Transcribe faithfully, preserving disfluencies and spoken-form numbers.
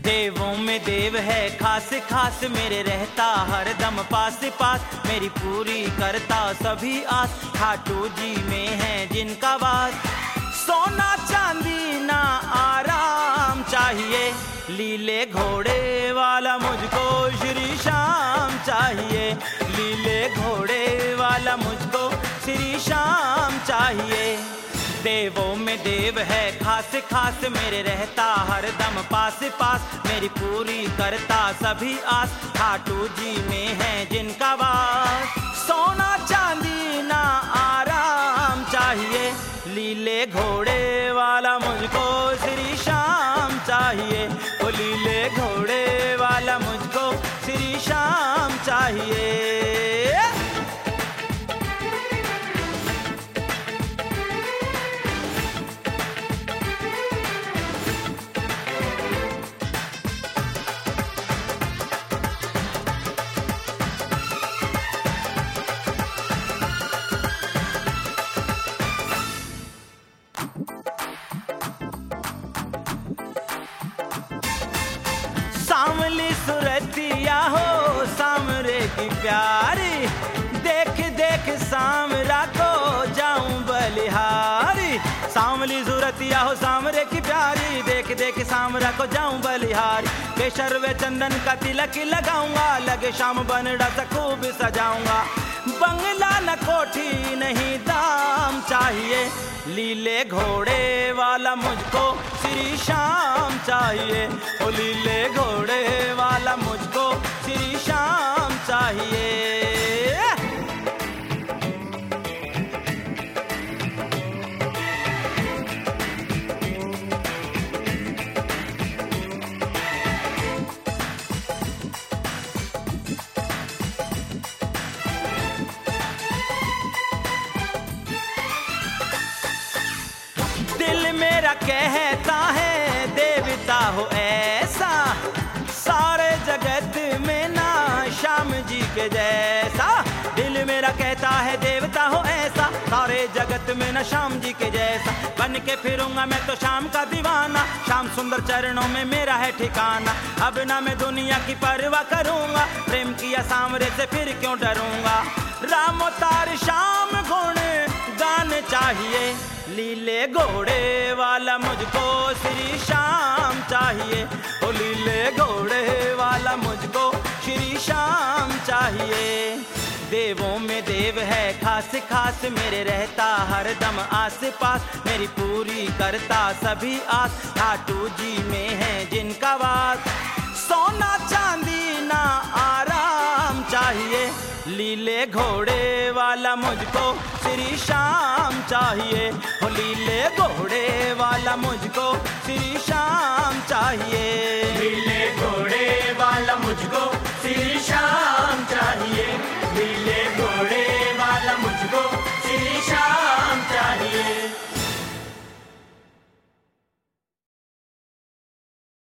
देवों में देव है खास खास मेरे रहता हर दम पास पास मेरी पूरी करता सभी आस खाटू जी में है जिनका वास। सोना चांदी ना आराम चाहिए लीले घोड़े वाला मुझको श्री श्याम चाहिए। लीले घोड़े वाला मुझको श्री श्याम चाहिए। देवों में देव है खास खास मेरे रहता हर दम पास पास मेरी पूरी करता सभी आस खाटू जी में है जिनका वास। सोना चांदी ना आराम चाहिए लीले घोड़े वाला मुझको श्री श्याम चाहिए। ओ लीले घोड़े वाला मुझको श्री श्याम चाहिए। सांवली सुरतिया हो सामरे की प्यारी देख देख सामरा को जाऊं बलिहारी। सांवली सुरतिया हो सामरे की प्यारी देख देख सामरा को जाऊं बलिहारी। केशर वे चंदन का तिलक लगाऊंगा लगे शाम बनड़ा सा खूब सजाऊंगा। बंगला न कोठी नहीं दाम चाहिए लीले घोड़े वाला मुझको श्री श्याम चाहिए। ओ लीले घोड़े वाला मुझको श्री श्याम चाहिए। दिल मेरा कहता है देवता हो ऐसा सारे जगत में ना श्याम जी के जैसा। दिल मेरा कहता है देवता हो ऐसा सारे जगत में ना श्याम जी के जैसा। बन के फिरूंगा मैं तो श्याम का दीवाना श्याम सुंदर चरणों में मेरा है ठिकाना। अब ना मैं दुनिया की परवाह करूंगा प्रेम किया सांवरे से फिर क्यों डरूंगा। राम अवतार श्याम गुण गान चाहिए लीले घोड़े वाला मुझको श्री श्याम चाहिए। ओ लीले घोड़े वाला मुझको श्री श्याम चाहिए। देवों में देव है खास खास मेरे रहता हर दम आस पास मेरी पूरी करता सभी आस खाटू जी में है जिनका वास। सोना चांदी ना आराम चाहिए लीले घोड़े वाला मुझको श्री श्याम चाहिए। ओ लीले घोड़े वाला मुझको श्री श्याम